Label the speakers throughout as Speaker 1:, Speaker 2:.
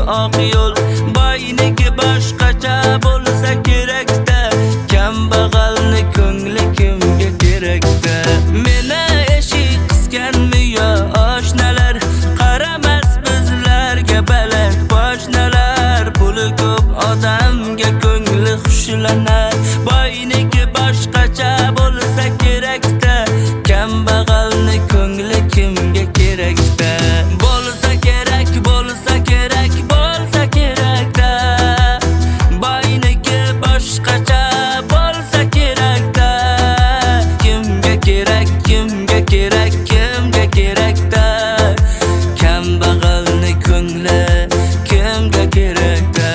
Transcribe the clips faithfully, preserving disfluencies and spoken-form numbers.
Speaker 1: oq yo'l. Boyniki boshqacha bo'lsa kerak-da, kambag'alni ko'ngli kimga kerak-da. Meni eshik qisganmi yo oshnalar, qaramas bizlarga baland boshnalar. Puli ko'p odamga ko'ngli xushlanar. Boyniki boshqacha bo'lsa kerak-da, kambag'alni ko'ngli kimga kerak-da. Bo'lsa kerak, bo'lsa kerak, bo'lsa kerak-da. Boyniki boshqacha bo'lsa kerak-da. Kimga kerak, kimga kerak, kimga kerak-da. Kambag'alni ko'ngli kimga kerak-da.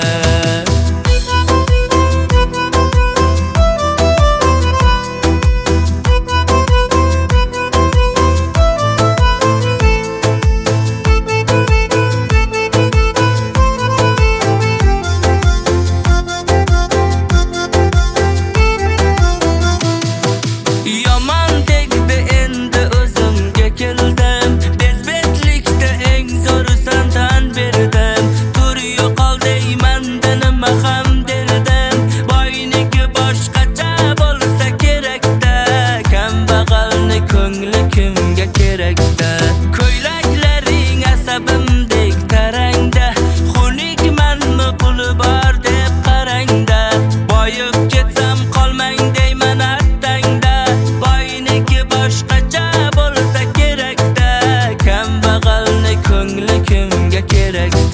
Speaker 1: Yomon tegdi endi o'zimga keldim. Bezbetlikda eng zo'risan tan berdim. Tur yo'qol deymanda nima ham derdim. Boyniki boshqacha bo'lsa kerak-da, kambag'alni ko'ngli kimga kerak-da. Ko'ylaklaring asabimdek tarangda, xunukmanmi puli bor deb qarangda. Boyib ketsam qolmang deyman attangda. Boyniki boshqacha bo'lsa kerak-da, kambag'alni ko'ngli kimga kerak-da.